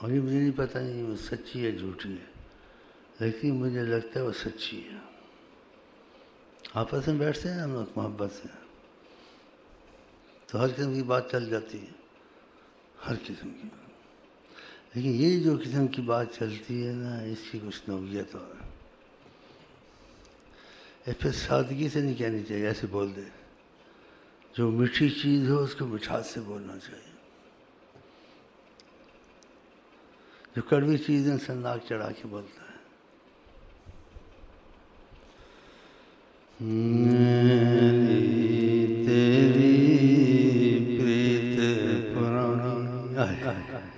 اور یہ مجھے نہیں پتہ نہیں وہ سچی ہے جھوٹی ہے، لیکن مجھے لگتا ہے وہ سچی ہے۔ آپس میں بیٹھتے ہیں ہم لوگ محبت سے تو ہر قسم کی بات چل جاتی ہے، ہر قسم کی بات، لیکن یہ جو قسم کی بات چلتی ہے نا، اس کی کچھ نوعیت اور ہے۔ اس پہ سادگی سے نہیں کہنی چاہیے، ایسے بول دے۔ جو میٹھی چیز ہو اس کو مٹھاس سے بولنا چاہیے، جو کڑوی چیز ہے انسان ناک چڑھا کے بولتا ہے۔ میری تیری پریت پرانی،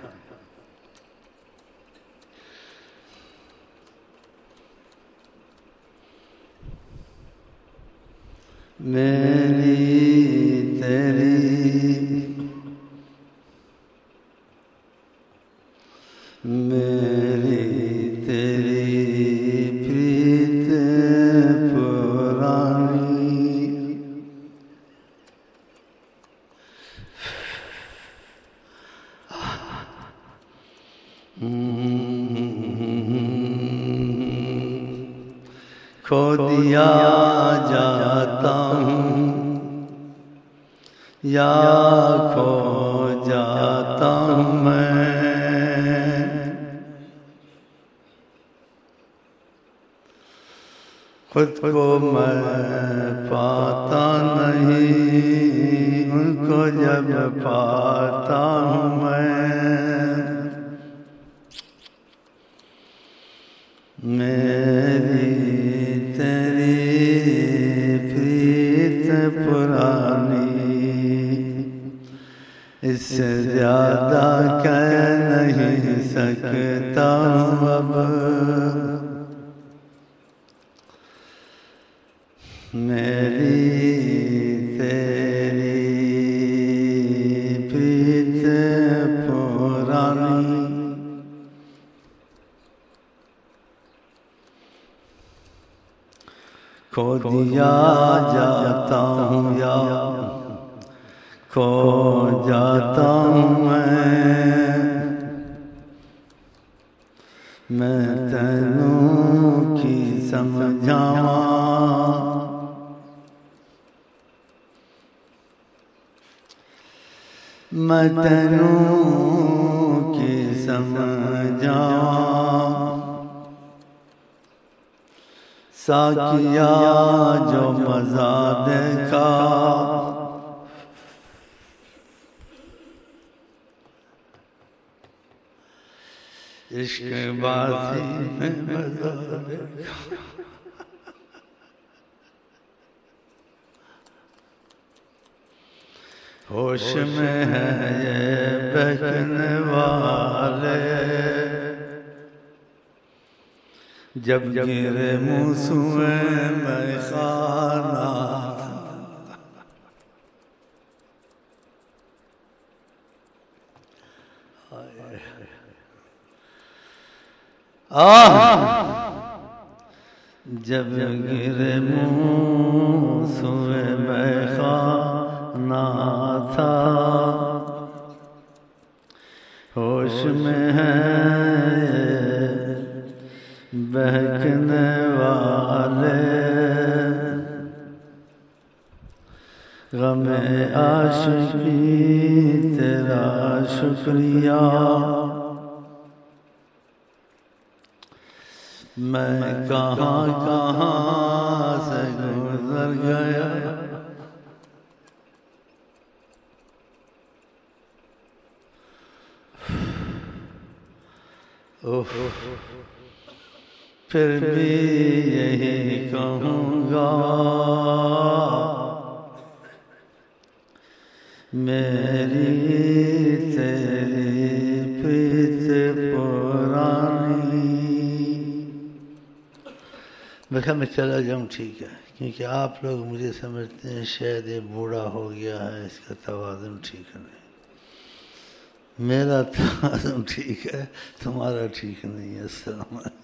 میری تیری میری تیری پریت پرانی، کھو دیا جاتا ہوں یا کھو جاتا ہوں میں، خود کو میں پاتا نہیں، ان کو جب پاتا ہوں میں۔ میری تیری پریت پرانی، اس سے زیادہ کہہ نہیں سکتا ہوں اب۔ میری تیری پریت پرانی، کھو دیا جاتا ہوں یا کھو جاتا ہوں میں تینوں کی سمجھاواں، میں تینوں کی سمجھاواں، ساقیا جو مزہ دیکھا، عشق بازی میں مزہ دیکھا، ہوش میں ہے یہ بہکنے والے، جب گرے موسوئے میں خانہ، جب گرے موسوئے میں خانہ تھا، ہوش میں ہے بہکنے والے، غم عاشقی تیرا شکریہ، میں کہاں کہاں سے گزر گیا، پھر بھی یہی کہوں گا، میری تیری پریت پرانی۔ میں چلا جاؤں ٹھیک ہے، کیونکہ آپ لوگ مجھے سمجھتے ہیں شاید یہ بوڑھا ہو گیا ہے، اس کا توازن ٹھیک نہیں، میرا توازن ٹھیک ہے، تمہارا ٹھیک نہیں ہے۔ السلام علیکم۔